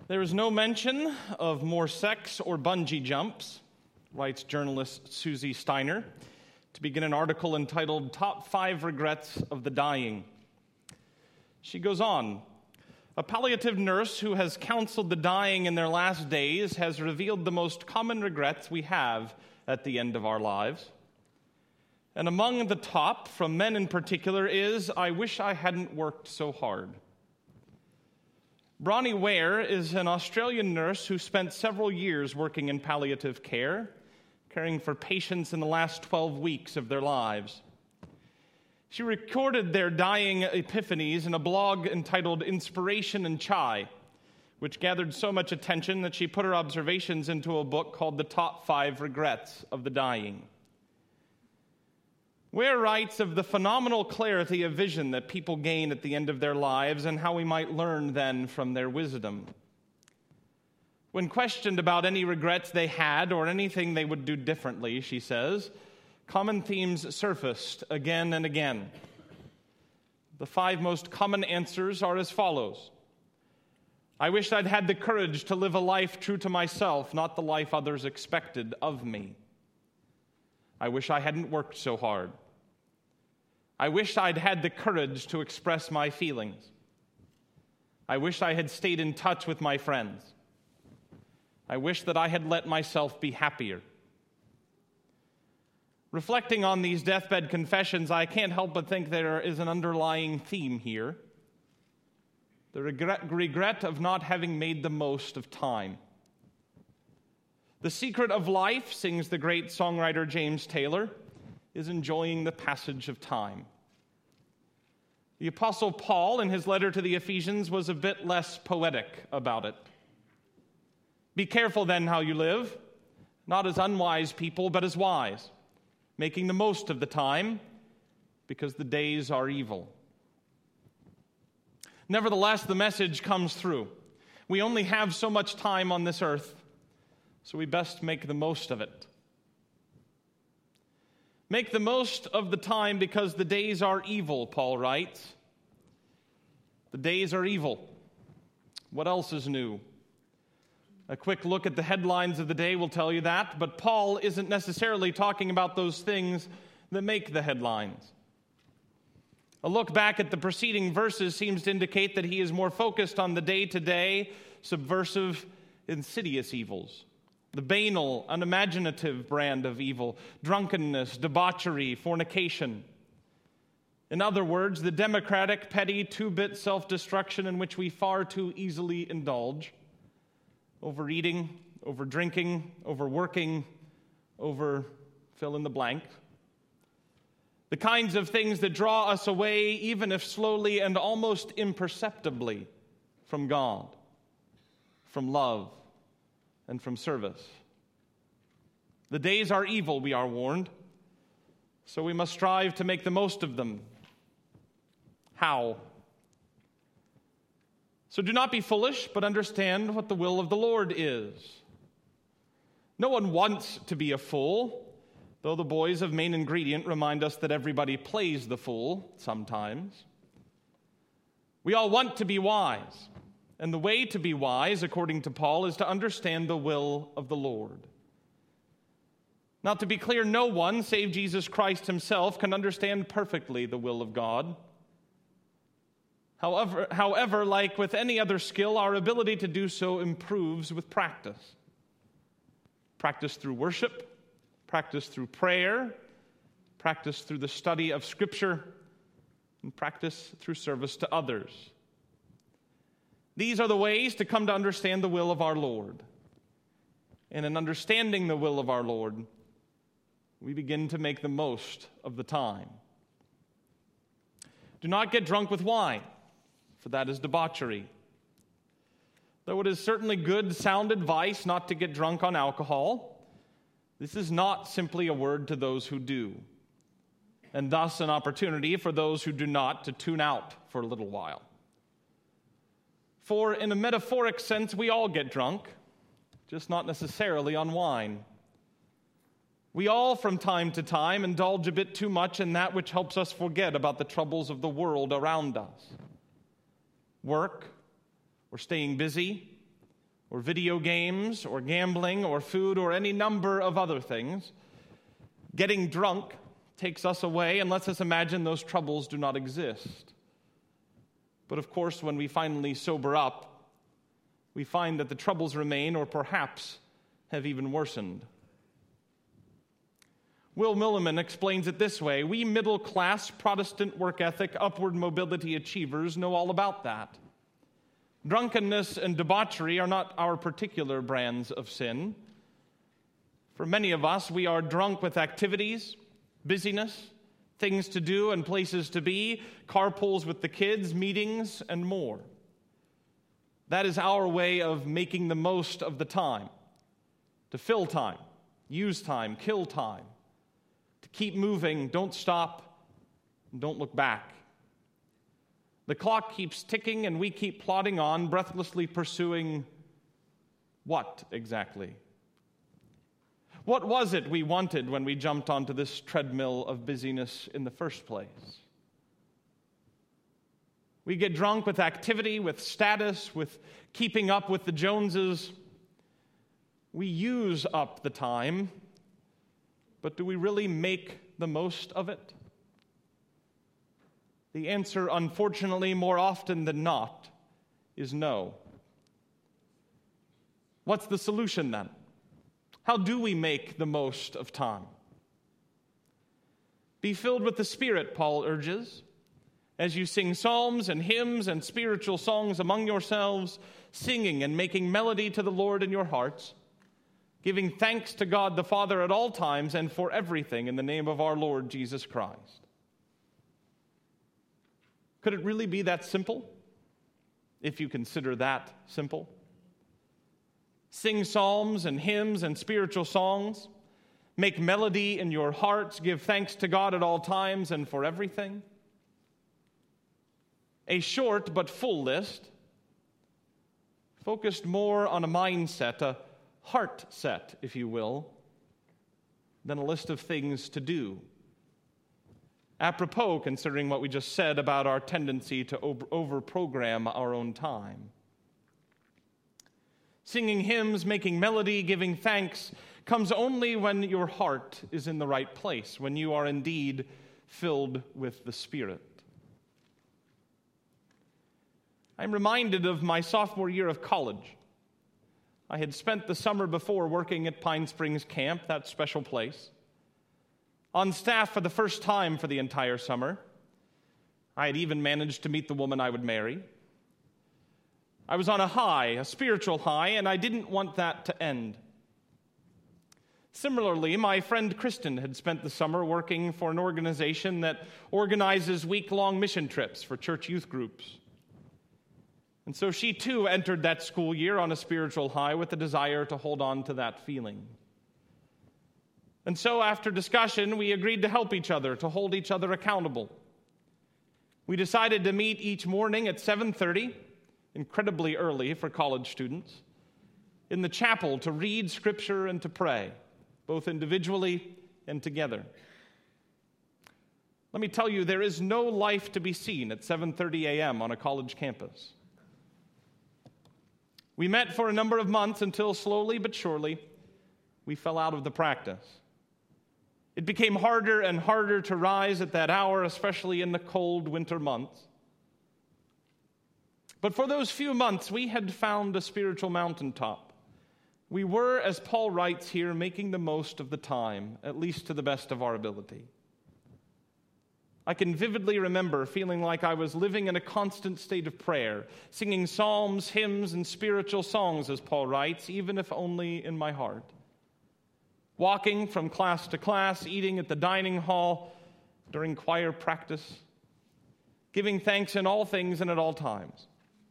There is no mention of more sex or bungee jumps, writes journalist Susie Steiner, to begin an article entitled Top 5 Regrets of the Dying. She goes on, a palliative nurse who has counseled the dying in their last days has revealed the most common regrets we have at the end of our lives. And among the top, from men in particular, is, I wish I hadn't worked so hard. Bronnie Ware is an Australian nurse who spent several years working in palliative care, caring for patients in the last 12 weeks of their lives. She recorded their dying epiphanies in a blog entitled Inspiration and Chai, which gathered so much attention that she put her observations into a book called The Top 5 Regrets of the Dying. Ware writes of the phenomenal clarity of vision that people gain at the end of their lives and how we might learn then from their wisdom. When questioned about any regrets they had or anything they would do differently, she says, common themes surfaced again and again. The 5 most common answers are as follows. I wish I'd had the courage to live a life true to myself, not the life others expected of me. I wish I hadn't worked so hard. I wish I'd had the courage to express my feelings. I wish I had stayed in touch with my friends. I wish that I had let myself be happier. Reflecting on these deathbed confessions, I can't help but think there is an underlying theme here. The regret of not having made the most of time. The secret of life, sings the great songwriter James Taylor, is enjoying the passage of time. The Apostle Paul, in his letter to the Ephesians, was a bit less poetic about it. Be careful then how you live, not as unwise people, but as wise, making the most of the time, because the days are evil. Nevertheless, the message comes through. We only have so much time on this earth, so we best make the most of it. Make the most of the time because the days are evil, Paul writes. The days are evil. What else is new? A quick look at the headlines of the day will tell you that, but Paul isn't necessarily talking about those things that make the headlines. A look back at the preceding verses seems to indicate that he is more focused on the day-to-day, subversive, insidious evils. The banal, unimaginative brand of evil, drunkenness, debauchery, fornication. In other words, the democratic, petty, two-bit self-destruction in which we far too easily indulge. Overeating, overdrinking, overworking, over fill in the blank. The kinds of things that draw us away, even if slowly and almost imperceptibly, from God, from love, and from service. The days are evil, we are warned, so we must strive to make the most of them. How? So do not be foolish, but understand what the will of the Lord is. No one wants to be a fool, though the boys of Main Ingredient remind us that everybody plays the fool sometimes. We all want to be wise. And the way to be wise, according to Paul, is to understand the will of the Lord. Now, to be clear, no one, save Jesus Christ himself, can understand perfectly the will of God. However, like with any other skill, our ability to do so improves with practice. Practice through worship, practice through prayer, practice through the study of Scripture, and practice through service to others. These are the ways to come to understand the will of our Lord. And in understanding the will of our Lord, we begin to make the most of the time. Do not get drunk with wine, for that is debauchery. Though it is certainly good, sound advice not to get drunk on alcohol, this is not simply a word to those who do, and thus an opportunity for those who do not to tune out for a little while. For in a metaphoric sense, we all get drunk, just not necessarily on wine. We all, from time to time, indulge a bit too much in that which helps us forget about the troubles of the world around us. Work, or staying busy, or video games, or gambling, or food, or any number of other things. Getting drunk takes us away and lets us imagine those troubles do not exist. But of course, when we finally sober up, we find that the troubles remain, or perhaps have even worsened. Will Milliman explains it this way: we middle-class Protestant work ethic, upward mobility achievers know all about that. Drunkenness and debauchery are not our particular brands of sin. For many of us, we are drunk with activities, busyness, things to do and places to be, carpools with the kids, meetings, and more. That is our way of making the most of the time, to fill time, use time, kill time, to keep moving, don't stop, and don't look back. The clock keeps ticking and we keep plodding on, breathlessly pursuing what exactly? What was it we wanted when we jumped onto this treadmill of busyness in the first place? We get drunk with activity, with status, with keeping up with the Joneses. We use up the time, but do we really make the most of it? The answer, unfortunately, more often than not, is no. What's the solution then? How do we make the most of time? Be filled with the Spirit, Paul urges, as you sing psalms and hymns and spiritual songs among yourselves, singing and making melody to the Lord in your hearts, giving thanks to God the Father at all times and for everything in the name of our Lord Jesus Christ. Could it really be that simple, if you consider that simple? Sing psalms and hymns and spiritual songs, make melody in your hearts, give thanks to God at all times and for everything. A short but full list, focused more on a mindset, a heart set, if you will, than a list of things to do. Apropos, considering what we just said about our tendency to over-program our own time. Singing hymns, making melody, giving thanks comes only when your heart is in the right place, when you are indeed filled with the Spirit. I'm reminded of my sophomore year of college. I had spent the summer before working at Pine Springs Camp, that special place. On staff for the first time for the entire summer. I had even managed to meet the woman I would marry. I was on a high, a spiritual high, and I didn't want that to end. Similarly, my friend Kristen had spent the summer working for an organization that organizes week-long mission trips for church youth groups. And so she too entered that school year on a spiritual high with a desire to hold on to that feeling. And so after discussion, we agreed to help each other, to hold each other accountable. We decided to meet each morning at 7:30, incredibly early for college students, in the chapel to read Scripture and to pray, both individually and together. Let me tell you, there is no life to be seen at 7:30 a.m. on a college campus. We met for a number of months until slowly but surely we fell out of the practice. It became harder and harder to rise at that hour, especially in the cold winter months. But for those few months, we had found a spiritual mountaintop. We were, as Paul writes here, making the most of the time, at least to the best of our ability. I can vividly remember feeling like I was living in a constant state of prayer, singing psalms, hymns, and spiritual songs, as Paul writes, even if only in my heart. Walking from class to class, eating at the dining hall during choir practice, giving thanks in all things and at all times.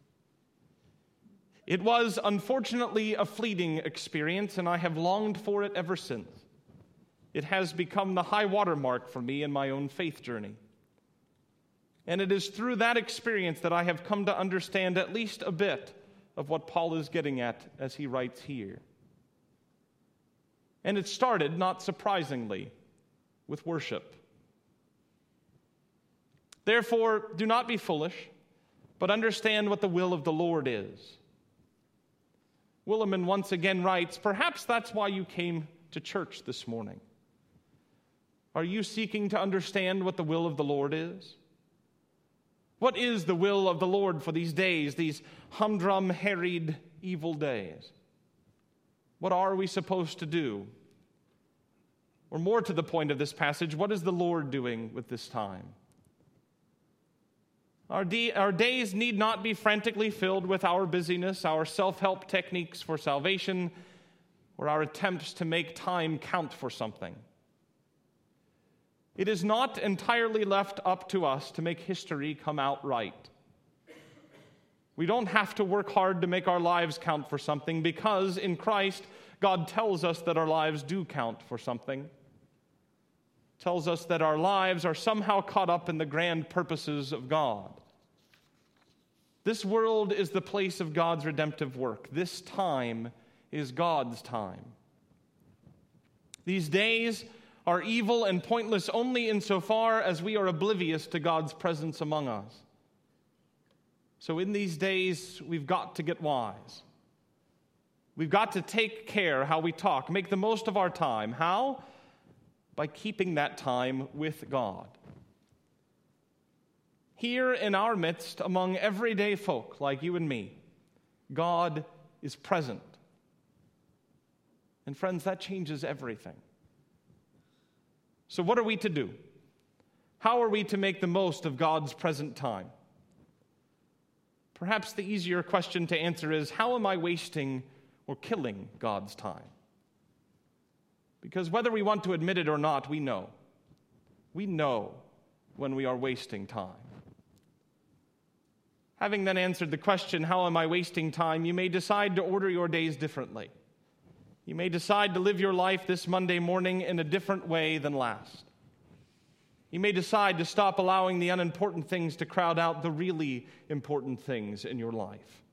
It was, unfortunately, a fleeting experience, and I have longed for it ever since. It has become the high water mark for me in my own faith journey. And it is through that experience that I have come to understand at least a bit of what Paul is getting at as he writes here. And it started, not surprisingly, with worship. Therefore, do not be foolish, but understand what the will of the Lord is. Williman once again writes, perhaps that's why you came to church this morning. Are you seeking to understand what the will of the Lord is? What is the will of the Lord for these days, these humdrum, harried, evil days? What are we supposed to do? Or more to the point of this passage, what is the Lord doing with this time? Our days need not be frantically filled with our busyness, our self-help techniques for salvation, or our attempts to make time count for something. It is not entirely left up to us to make history come out right. We don't have to work hard to make our lives count for something, because in Christ, God tells us that our lives do count for something. Tells us that our lives are somehow caught up in the grand purposes of God. This world is the place of God's redemptive work. This time is God's time. These days are evil and pointless only insofar as we are oblivious to God's presence among us. So in these days, we've got to get wise. We've got to take care how we talk, make the most of our time. How? By keeping that time with God. Here in our midst, among everyday folk like you and me, God is present. And friends, that changes everything. So what are we to do? How are we to make the most of God's present time? Perhaps the easier question to answer is, how am I wasting or killing God's time? Because whether we want to admit it or not, we know. We know when we are wasting time. Having then answered the question, how am I wasting time, you may decide to order your days differently. You may decide to live your life this Monday morning in a different way than last. You may decide to stop allowing the unimportant things to crowd out the really important things in your life.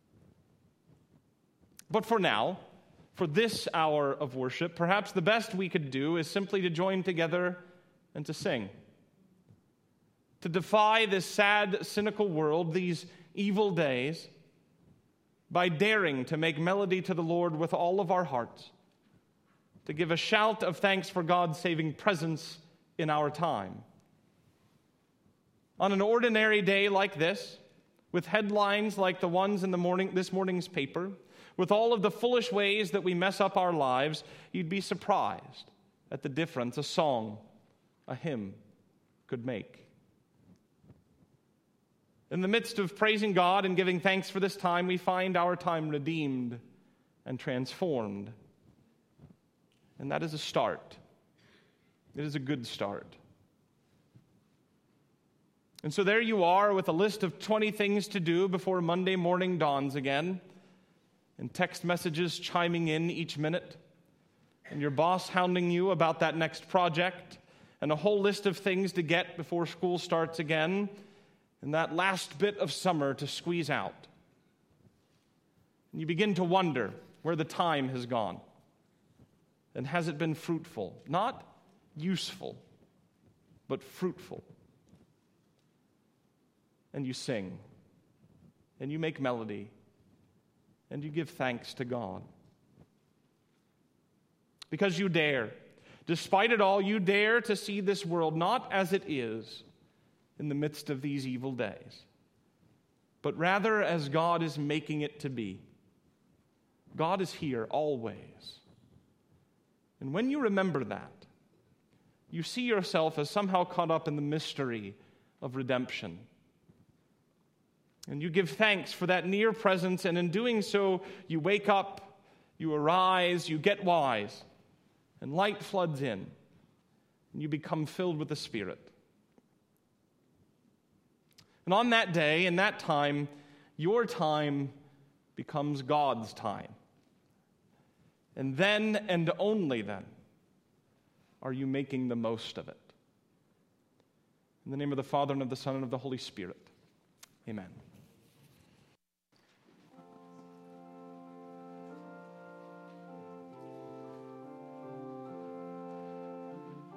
But for now, for this hour of worship, perhaps the best we could do is simply to join together and to sing. To defy this sad, cynical world, these evil days, by daring to make melody to the Lord with all of our hearts, to give a shout of thanks for God's saving presence in our time. On an ordinary day like this, with headlines like the ones in this morning's paper, with all of the foolish ways that we mess up our lives, you'd be surprised at the difference a song, a hymn could make. In the midst of praising God and giving thanks for this time, we find our time redeemed and transformed. And that is a start. It is a good start. And so there you are with a list of 20 things to do before Monday morning dawns again, and text messages chiming in each minute, and your boss hounding you about that next project, and a whole list of things to get before school starts again, and that last bit of summer to squeeze out. And you begin to wonder where the time has gone. And has it been fruitful? Not useful, but fruitful. And you sing, and you make melody, and you give thanks to God. Because you dare. Despite it all, you dare to see this world not as it is in the midst of these evil days, but rather as God is making it to be. God is here always. And when you remember that, you see yourself as somehow caught up in the mystery of redemption. And you give thanks for that near presence, and in doing so, you wake up, you arise, you get wise, and light floods in, and you become filled with the Spirit. And on that day, in that time, your time becomes God's time. And then, and only then, are you making the most of it. In the name of the Father, and of the Son, and of the Holy Spirit. Amen.